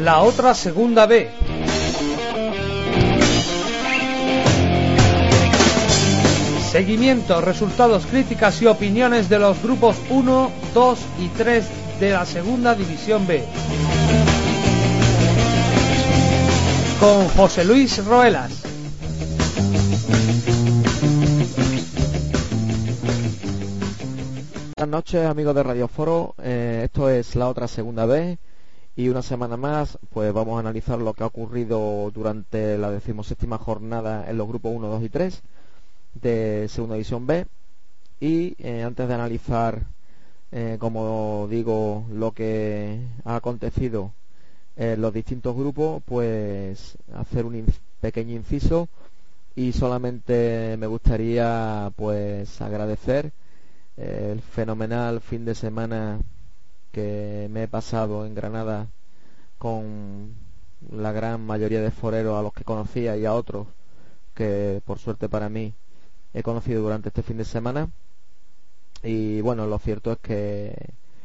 la otra segunda B. Seguimiento, resultados, críticas y opiniones de los grupos 1, 2 y 3 de la segunda división B. Con José Luis Roelas. Buenas noches, amigos de Radio Foro. Esto es la otra segunda B y una semana más pues vamos a analizar lo que ha ocurrido durante la 17ª jornada en los grupos 1, 2 y 3 de segunda división B. Y antes de analizar, como digo, lo que ha acontecido en los distintos grupos, pues hacer un pequeño inciso, y solamente me gustaría pues agradecer el fenomenal fin de semana que me he pasado en Granada con la gran mayoría de foreros a los que conocía y a otros que por suerte para mí he conocido durante este fin de semana. Y bueno, lo cierto es que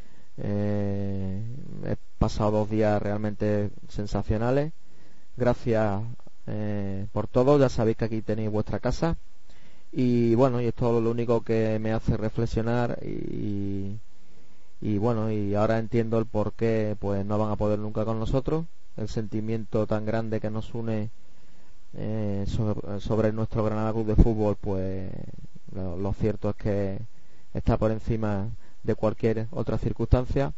he pasado 2 días realmente sensacionales. Gracias por todo. Ya sabéis que aquí tenéis vuestra casa. Y bueno, y esto es lo único que me hace reflexionar y bueno, y ahora entiendo el por qué pues no van a poder nunca con nosotros. El sentimiento tan grande que nos une sobre nuestro Granada Club de Fútbol, pues lo cierto es que está por encima de cualquier otra circunstancia.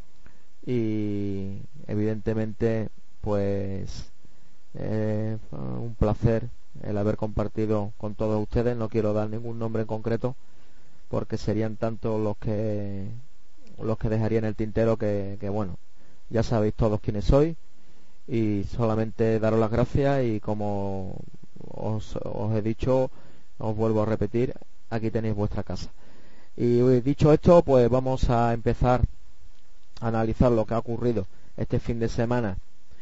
Y evidentemente pues un placer el haber compartido con todos ustedes. No quiero dar ningún nombre en concreto porque serían tantos los que dejaría en el tintero que bueno, ya sabéis todos quiénes sois, y solamente daros las gracias. Y como os he dicho, os vuelvo a repetir, aquí tenéis vuestra casa. Y dicho esto, pues vamos a empezar a analizar lo que ha ocurrido este fin de semana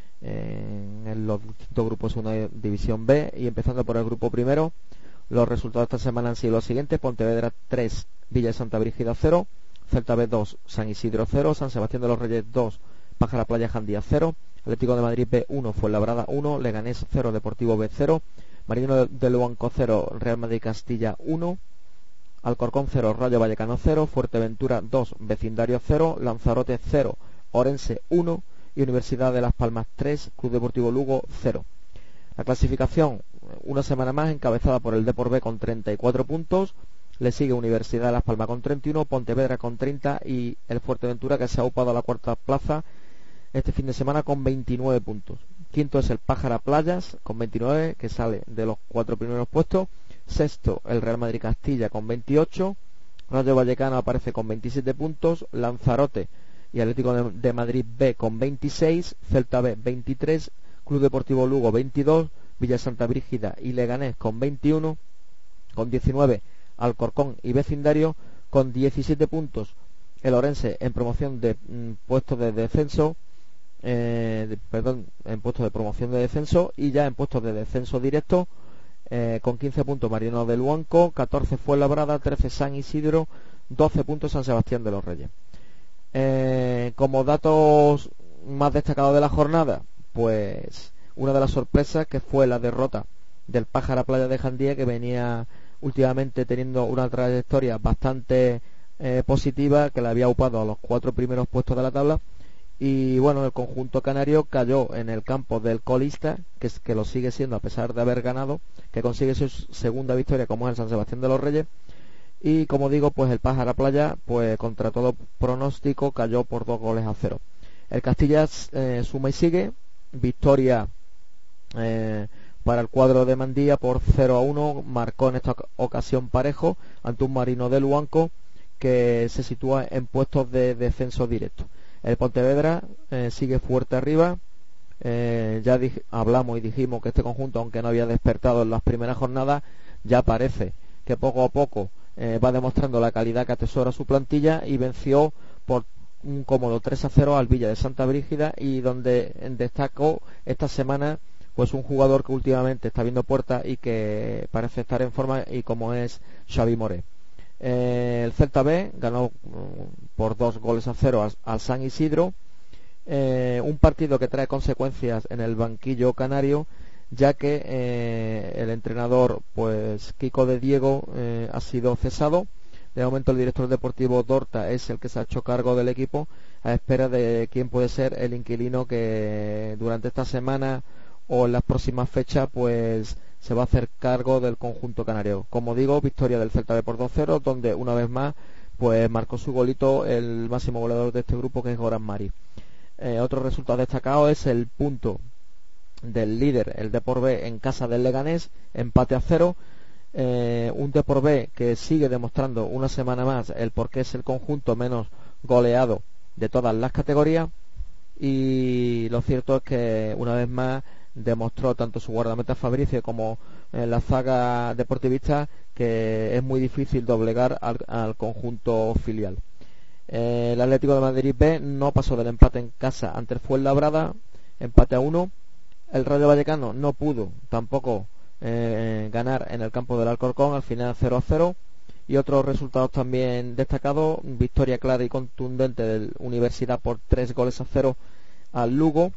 en los distintos grupos de una división B, y empezando por el grupo primero. Los resultados de esta semana han sido los siguientes: Pontevedra 3, Villa de Santa Brígida 0, Celta B 2, San Isidro 0, San Sebastián de los Reyes 2, Pájara Playa Jandía 0, Atlético de Madrid B 1, Fuenlabrada 1, Leganés 0, Deportivo B 0, Marino de Luanco 0, Real Madrid Castilla 1, Alcorcón 0, Rayo Vallecano 0, Fuerteventura 2, Vecindario 0, Lanzarote 0, Orense 1 y Universidad de Las Palmas 3, Club Deportivo Lugo 0. La clasificación, una semana más, encabezada por el Depor B con 34 puntos, le sigue Universidad de Las Palmas con 31, Pontevedra con 30 y el Fuerteventura, que se ha upado a la cuarta plaza este fin de semana con 29 puntos. Quinto es el Pájara Playas con 29, que sale de los 4 primeros puestos. Sexto el Real Madrid Castilla con 28, Rayo Vallecano aparece con 27 puntos, Lanzarote y Atlético de Madrid B con 26, Celta B 23, Club Deportivo Lugo 22, Villa Santa Brígida y Leganés con 21, con 19 Alcorcón y Vecindario con 17 puntos. El Orense en promoción de puestos de descenso, en puestos de promoción de descenso, y ya en puestos de descenso directo con 15 puntos Marino de Luanco, 14 Fuenlabrada, 13 San Isidro, 12 puntos San Sebastián de los Reyes. Como datos más destacados de la jornada, pues una de las sorpresas, que fue la derrota del Pájara Playa de Jandía, que venía últimamente teniendo una trayectoria bastante positiva, que le había upado a los 4 primeros puestos de la tabla. Y bueno, el conjunto canario cayó en el campo del colista, que lo sigue siendo a pesar de haber ganado, que consigue su segunda victoria, como es el San Sebastián de los Reyes. Y como digo, pues el Pájara Playa, pues contra todo pronóstico, cayó por 2-0. El Castilla suma y sigue, victoria para el cuadro de Mandía por 0-1, marcó en esta ocasión Parejo ante un Marino de Luanco, que se sitúa en puestos de descenso directo. El Pontevedra sigue fuerte arriba. Ya hablamos y dijimos que este conjunto, aunque no había despertado en las primeras jornadas, ya parece que poco a poco va demostrando la calidad que atesora su plantilla, y venció por un cómodo 3-0 al Villa de Santa Brígida, y donde destacó esta semana pues un jugador que últimamente está viendo puertas y que parece estar en forma, y como es Xavi Moré. El Celta B ganó por 2-0 al San Isidro, Un partido que trae consecuencias en el banquillo canario, ya que el entrenador, pues Kiko de Diego, ha sido cesado. De momento el director deportivo Dorta es el que se ha hecho cargo del equipo, a espera de quién puede ser el inquilino que durante esta semana o en las próximas fechas pues se va a hacer cargo del conjunto canario. Como digo, victoria del Celta B por 2-0, donde una vez más pues marcó su golito el máximo goleador de este grupo, que es Goran Mari. Otro resultado destacado es el punto del líder, el Depor B, en casa del Leganés, empate a 0. Un Depor B que sigue demostrando una semana más el por qué es el conjunto menos goleado de todas las categorías, y lo cierto es que una vez más demostró tanto su guardameta Fabricio como la zaga deportivista que es muy difícil doblegar al conjunto filial. El Atlético de Madrid B no pasó del empate en casa ante el Fuenlabrada, empate a 1. El Rayo Vallecano no pudo tampoco ganar en el campo del Alcorcón, al final 0-0. Y otros resultados también destacados: victoria clara y contundente del Universidad por 3-0 al Lugo.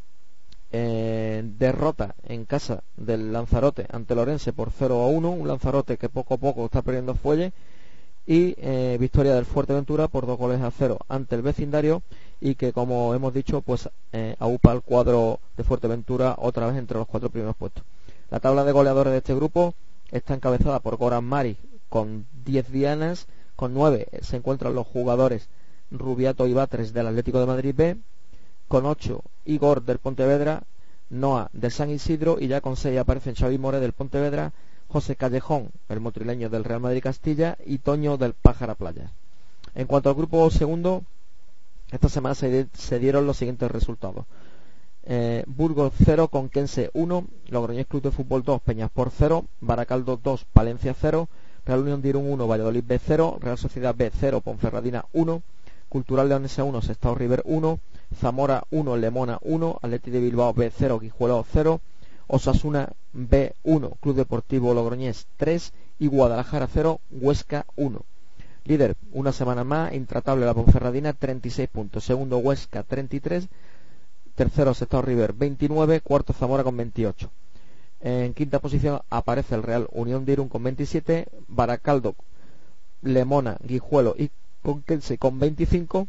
Derrota en casa del Lanzarote ante el Orense por 0-1, un Lanzarote que poco a poco está perdiendo fuelle. Y victoria del Fuerteventura por 2-0 ante el Vecindario, y que, como hemos dicho, pues aupa al cuadro de Fuerteventura otra vez entre los 4 primeros puestos. La tabla de goleadores de este grupo está encabezada por Goran Mari con 10 dianas, con 9 se encuentran los jugadores Rubiato y Batres del Atlético de Madrid B, con 8 Igor del Pontevedra, Noa del San Isidro, y ya con 6 aparecen Xavi More del Pontevedra, José Callejón, el motrileño del Real Madrid Castilla, y Toño del Pájara Playa. En cuanto al grupo segundo, esta semana se dieron los siguientes resultados: Burgos 0, Conquense 1, Logroñés Club de Fútbol 2, Peñaspor 0, Baracaldo 2, Palencia 0, Real Unión de Irún 1, Valladolid B 0, Real Sociedad B 0, Ponferradina 1, Cultural Leonesa 1, Sestao River 1, Zamora 1, Lemona 1, Atleti de Bilbao B 0, Guijuelo 0, Osasuna B 1, Club Deportivo Logroñés 3 y Guadalajara 0, Huesca 1. Líder, una semana más, intratable la Ponferradina, 36 puntos. Segundo, Huesca, 33. Tercero, Sestao River, 29. Cuarto, Zamora con 28. En quinta posición aparece el Real Unión de Irún con 27. Baracaldo, Lemona, Guijuelo y Conquense con 25.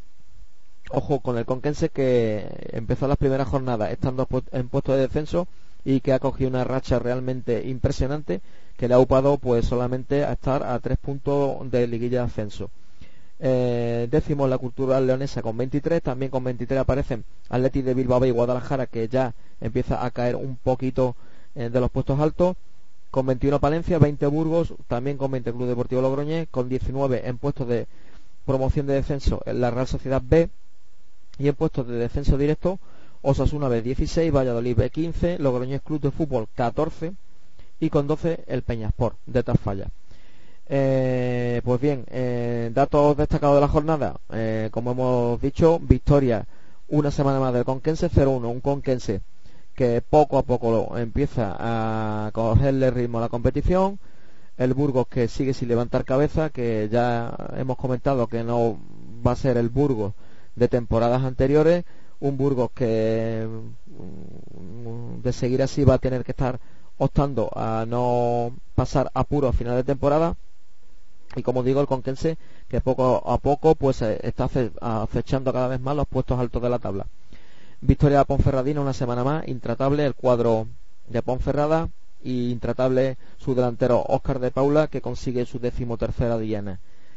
Ojo con el Conquense, que empezó las primeras jornadas estando en puesto de descenso y que ha cogido una racha realmente impresionante, que le ha upado pues solamente a estar a 3 puntos de liguilla de ascenso. Décimo la Cultural Leonesa con 23, también con 23 aparecen Atleti de Bilbao y Guadalajara, que ya empieza a caer un poquito de los puestos altos. Con 21 Palencia, 20 Burgos, también con 20 Club Deportivo Logroñés, con 19 en puestos de promoción de descenso en la Real Sociedad B, y en puestos de descenso directo Osasuna B 16, Valladolid B 15, Logroñés Club de Fútbol 14 y con 12 el Peñaspor de Tafalla. Pues bien, datos destacados de la jornada, como hemos dicho, victoria una semana más del Conquense 0-1, un Conquense que poco a poco empieza a cogerle ritmo a la competición. El Burgos, que sigue sin levantar cabeza, que ya hemos comentado que no va a ser el Burgos de temporadas anteriores, un Burgos que de seguir así va a tener que estar optando a no pasar apuros a final de temporada. Y como digo, el Conquense, que poco a poco pues está acechando cada vez más los puestos altos de la tabla. Victoria de Ponferradina una semana más, intratable el cuadro de Ponferrada, y intratable su delantero Óscar de Paula, que consigue su 13ª diana.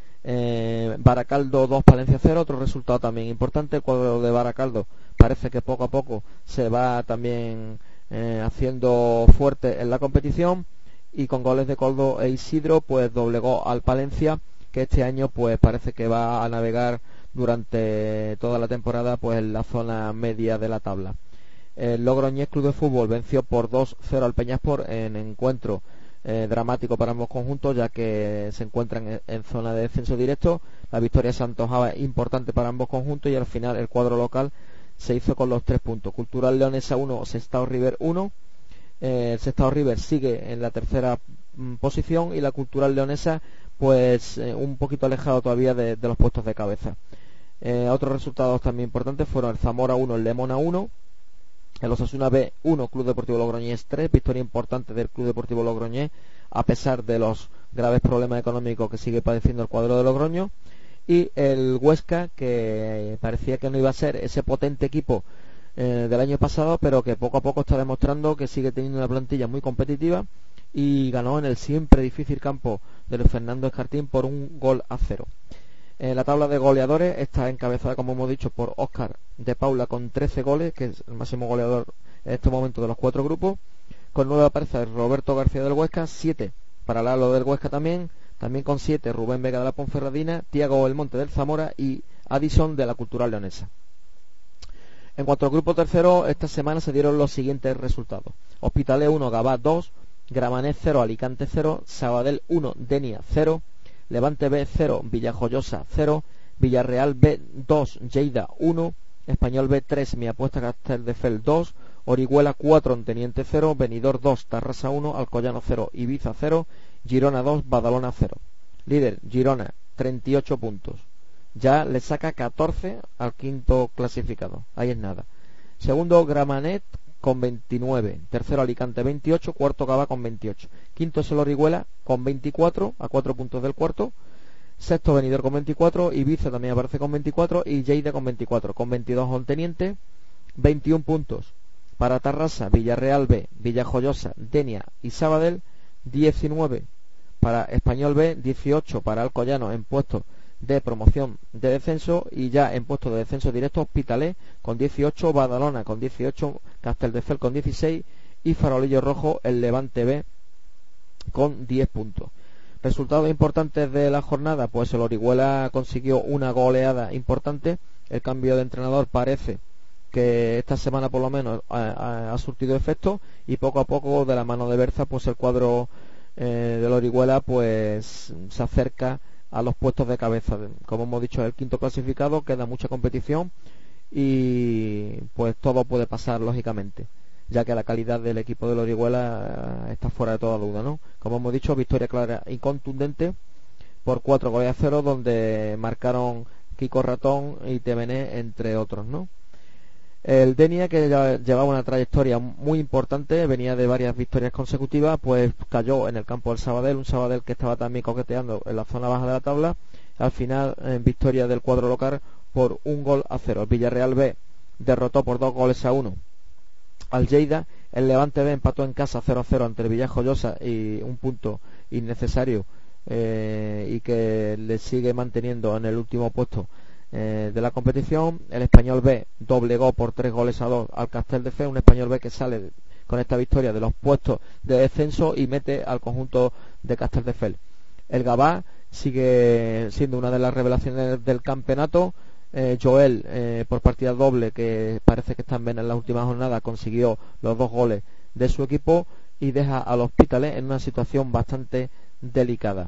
Baracaldo 2, Palencia 0, otro resultado también importante. El cuadro de Baracaldo parece que poco a poco se va también haciendo fuerte en la competición, y con goles de Coldo e Isidro pues doblegó al Palencia, que este año pues parece que va a navegar durante toda la temporada pues en la zona media de la tabla. El Logroñés Club de Fútbol venció por 2-0 al Peñaspor en encuentro dramático para ambos conjuntos, ya que se encuentran en zona de descenso directo. La victoria se antojaba importante para ambos conjuntos y al final el cuadro local se hizo con los 3 puntos. Cultural Leonesa 1, Sestao River 1. El Sestao River sigue en la tercera posición, y la Cultural Leonesa pues un poquito alejado todavía de los puestos de cabeza. Otros resultados también importantes fueron el Zamora 1, el Lemona 1, el Osasuna B 1, Club Deportivo Logroñés 3, victoria importante del Club Deportivo Logroñés a pesar de los graves problemas económicos que sigue padeciendo el cuadro de Logroño, y el Huesca, que parecía que no iba a ser ese potente equipo del año pasado, pero que poco a poco está demostrando que sigue teniendo una plantilla muy competitiva, y ganó en el siempre difícil campo del Fernando Escartín por 1-0. La tabla de goleadores está encabezada, como hemos dicho, por Óscar de Paula con 13 goles, que es el máximo goleador en este momento de los 4 grupos. Con 9 aparece Roberto García del Huesca, 7 para Lalo del Huesca también con 7 Rubén Vega de la Ponferradina, Tiago Belmonte del Zamora y Addison de la Cultural Leonesa. En cuanto al grupo tercero, esta semana se dieron los siguientes resultados: Hospitalet 1, Gavá 2, Gramenet 0, Alicante 0, Sabadell 1, Denia 0, Levante B 0, Villajoyosa 0, Villarreal B 2, Lleida 1, Español B 3, Mi Apuesta Castelldefels 2, Orihuela 4, Teniente 0, Benidorm 2, Tarrasa 1, Alcoyano 0, Ibiza 0, Girona 2, Badalona 0. Líder Girona, 38 puntos. Ya le saca 14 al quinto clasificado. Ahí es nada. Segundo Gramenet con 29. Tercero Alicante 28. Cuarto Gavá con 28. Quinto es el Orihuela con 24, a 4 puntos del cuarto. Sexto Benidorm con 24. Ibiza también aparece con 24. Y Lleida con 24. Con 22 Onteniente. 21 puntos para Tarrasa, Villarreal B, Villajoyosa, Denia y Sabadell. 19 para Español B, 18 para Alcoyano en puestos de promoción de descenso, y ya en puestos de descenso directo Hospitalet con 18, Badalona con 18, Castelldefels con 16 y Farolillo Rojo, el Levante B, con 10 puntos. Resultados importantes de la jornada: pues el Orihuela consiguió una goleada importante. El cambio de entrenador parece que esta semana por lo menos ha surtido efecto, y poco a poco, de la mano de Berza, pues el cuadro del Orihuela pues se acerca a los puestos de cabeza. Como hemos dicho, es el quinto clasificado, queda mucha competición y pues todo puede pasar, lógicamente, ya que la calidad del equipo del Orihuela está fuera de toda duda, ¿no? Como hemos dicho, victoria clara y contundente por 4-0, donde marcaron Kiko Ratón y Tevené, entre otros, ¿no? El Denia, que ya llevaba una trayectoria muy importante, venía de varias victorias consecutivas, pues cayó en el campo del Sabadell, un Sabadell que estaba también coqueteando en la zona baja de la tabla. Al final, en victoria del cuadro local por 1-0. El Villarreal B derrotó por 2-1 al Lleida. El Levante B empató en casa 0-0 ante el Villajoyosa, y un punto innecesario, y que le sigue manteniendo en el último puesto de la competición. El Español B doblegó por 3-2 al Castelldefels, un Español B que sale con esta victoria de los puestos de descenso y mete al conjunto de Castelldefels. El Gavá sigue siendo una de las revelaciones del campeonato. Joel, por partida doble, que parece que están bien en la última jornada, consiguió los 2 goles de su equipo y deja al Hospitalet en una situación bastante delicada.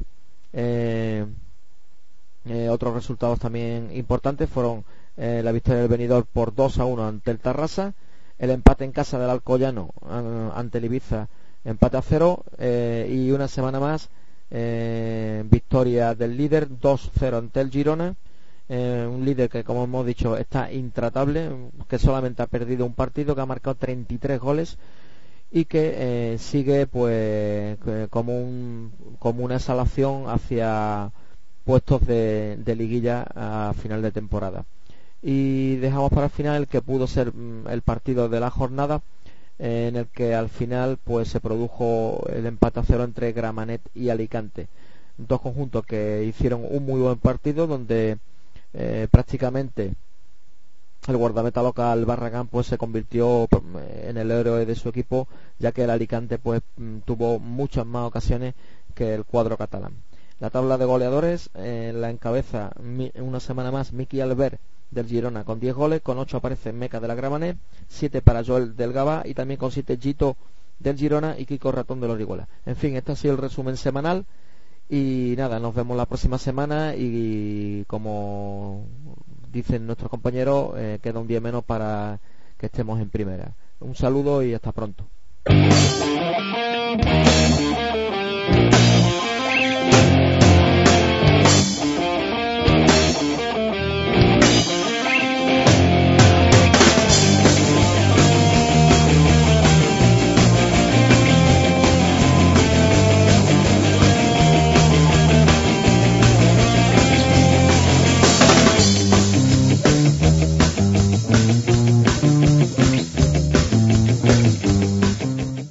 Otros resultados también importantes fueron la victoria del Benidorm por 2-1 ante el Tarrasa, el empate en casa del Alcoyano ante el Ibiza, empate a 0, y una semana más victoria del líder 2-0 ante el Girona, un líder que, como hemos dicho, está intratable, que solamente ha perdido un partido, que ha marcado 33 goles y que sigue pues como una exhalación hacia puestos de liguilla a final de temporada. Y dejamos para el final el que pudo ser el partido de la jornada, en el que al final pues se produjo el empate a 0 entre Gramenet y Alicante, dos conjuntos que hicieron un muy buen partido, donde prácticamente el guardameta local Barragán pues se convirtió en el héroe de su equipo, ya que el Alicante pues tuvo muchas más ocasiones que el cuadro catalán. La tabla de goleadores la encabeza una semana más Miki Albert del Girona con 10 goles, con 8 aparece Meca de la Gramenet, 7 para Joel del Gavá y también con 7 Gito del Girona y Kiko Ratón del Orihuela. En fin, este ha sido el resumen semanal y nada, nos vemos la próxima semana y como dicen nuestros compañeros, queda un día menos para que estemos en primera. Un saludo y hasta pronto.